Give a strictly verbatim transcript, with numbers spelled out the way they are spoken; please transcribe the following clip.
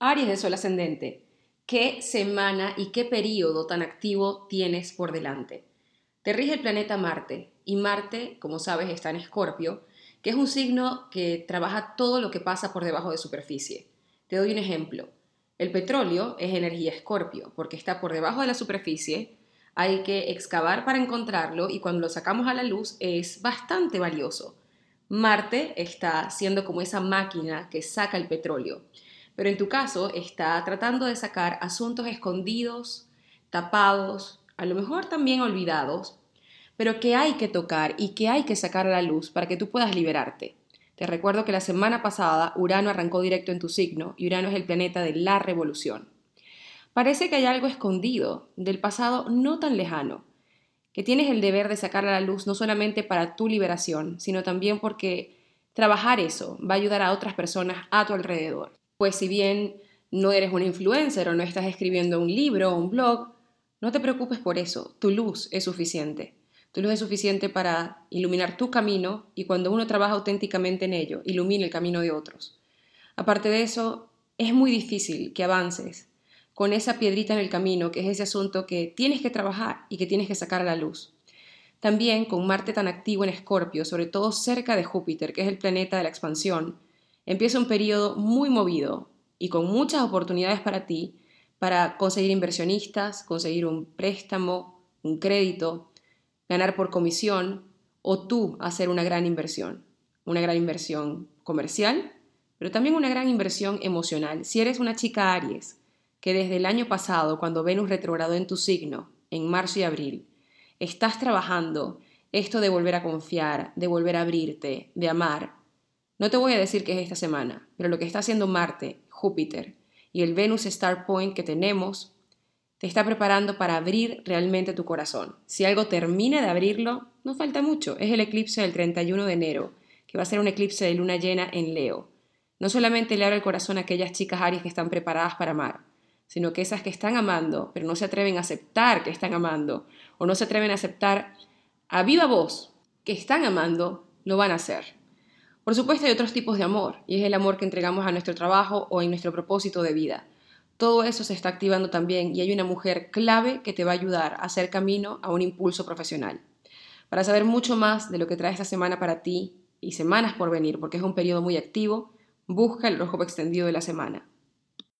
Aries de Sol ascendente, ¿qué semana y qué periodo tan activo tienes por delante? Te rige el planeta Marte y Marte, como sabes, está en Escorpio, que es un signo que trabaja todo lo que pasa por debajo de superficie. Te doy un ejemplo. El petróleo es energía Escorpio porque está por debajo de la superficie, hay que excavar para encontrarlo y cuando lo sacamos a la luz es bastante valioso. Marte está siendo como esa máquina que saca el petróleo. Pero en tu caso está tratando de sacar asuntos escondidos, tapados, a lo mejor también olvidados, pero que hay que tocar y que hay que sacar a la luz para que tú puedas liberarte. Te recuerdo que la semana pasada Urano arrancó directo en tu signo y Urano es el planeta de la revolución. Parece que hay algo escondido del pasado no tan lejano, que tienes el deber de sacar a la luz no solamente para tu liberación, sino también porque trabajar eso va a ayudar a otras personas a tu alrededor. Pues si bien no eres un influencer o no estás escribiendo un libro o un blog, no te preocupes por eso, tu luz es suficiente. Tu luz es suficiente para iluminar tu camino y cuando uno trabaja auténticamente en ello, ilumina el camino de otros. Aparte de eso, es muy difícil que avances con esa piedrita en el camino, que es ese asunto que tienes que trabajar y que tienes que sacar a la luz. También con Marte tan activo en Escorpio, sobre todo cerca de Júpiter, que es el planeta de la expansión, empieza un periodo muy movido y con muchas oportunidades para ti, para conseguir inversionistas, conseguir un préstamo, un crédito, ganar por comisión o tú hacer una gran inversión, una gran inversión comercial, pero también una gran inversión emocional. Si eres una chica Aries, que desde el año pasado, cuando Venus retrogradó en tu signo, en marzo y abril, estás trabajando esto de volver a confiar, de volver a abrirte, de amar. No te voy a decir que es esta semana, pero lo que está haciendo Marte, Júpiter y el Venus Star Point que tenemos, te está preparando para abrir realmente tu corazón. Si algo termina de abrirlo, no falta mucho. Es el eclipse del treinta y uno de enero, que va a ser un eclipse de luna llena en Leo. No solamente le abre el corazón a aquellas chicas Aries que están preparadas para amar, sino que esas que están amando, pero no se atreven a aceptar que están amando, o no se atreven a aceptar a viva voz que están amando, lo van a hacer. Por supuesto hay otros tipos de amor, y es el amor que entregamos a nuestro trabajo o en nuestro propósito de vida. Todo eso se está activando también y hay una mujer clave que te va a ayudar a hacer camino a un impulso profesional. Para saber mucho más de lo que trae esta semana para ti y semanas por venir, porque es un periodo muy activo, busca el horóscopo extendido de la semana.